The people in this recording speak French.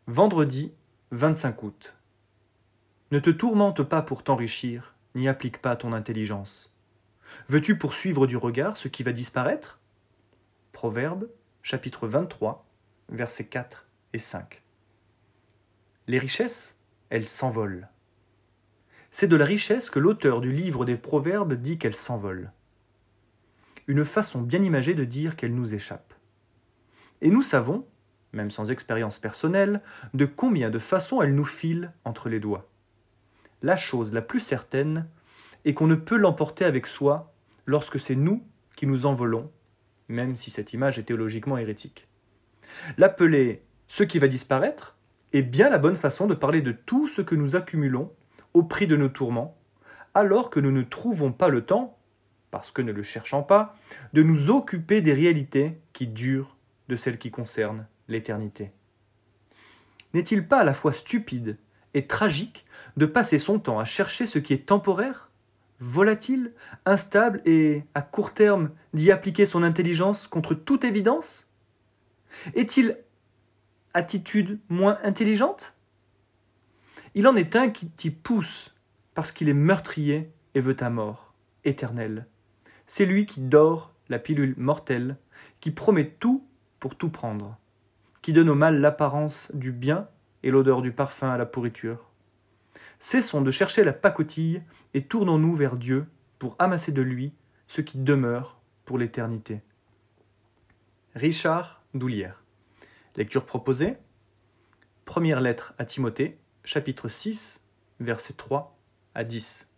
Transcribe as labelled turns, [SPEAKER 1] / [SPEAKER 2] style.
[SPEAKER 1] Vendredi 25 août. Ne te tourmente pas pour t'enrichir, n'y applique pas ton intelligence. Veux-tu poursuivre du regard ce qui va disparaître? Proverbe, chapitre 23, versets 4 et 5. Les richesses, elles s'envolent. C'est de la richesse que l'auteur du livre des Proverbes dit qu'elle s'envole. Une façon bien imagée de dire qu'elle nous échappe. Et nous savons, même sans expérience personnelle, de combien de façons elle nous file entre les doigts. La chose la plus certaine est qu'on ne peut l'emporter avec soi lorsque c'est nous qui nous envolons, même si cette image est théologiquement hérétique. L'appeler « ce qui va disparaître » est bien la bonne façon de parler de tout ce que nous accumulons au prix de nos tourments, alors que nous ne trouvons pas le temps, parce que ne le cherchant pas, de nous occuper des réalités qui durent, de celles qui concernent l'éternité. N'est-il pas à la fois stupide et tragique de passer son temps à chercher ce qui est temporaire, volatile, instable et, à court terme, d'y appliquer son intelligence contre toute évidence? Est-il attitude moins intelligente? Il en est un qui t'y pousse parce qu'il est meurtrier et veut ta mort éternelle. C'est lui qui dort la pilule mortelle, qui promet tout pour tout prendre, qui donne au mal l'apparence du bien et l'odeur du parfum à la pourriture. Cessons de chercher la pacotille et tournons-nous vers Dieu pour amasser de lui ce qui demeure pour l'éternité. Richard Doulière. Lecture proposée. Première lettre à Timothée, chapitre 6, versets 3 à 10.